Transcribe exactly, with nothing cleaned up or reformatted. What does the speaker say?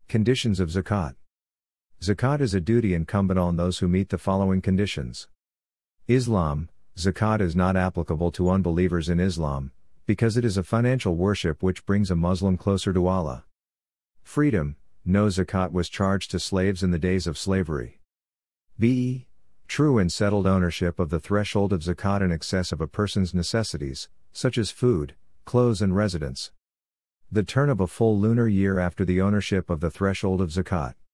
Conditions of zakat. Zakat is a duty incumbent on those who meet the following conditions. Islam. Zakat is not applicable to unbelievers in Islam, because it is a financial worship which brings a Muslim closer to Allah. Freedom. No zakat was charged to slaves in the days of slavery. B. True and settled ownership of the threshold of zakat in excess of a person's necessities, such as food, clothes and residence. The turn of a full lunar year after the ownership of the threshold of zakat.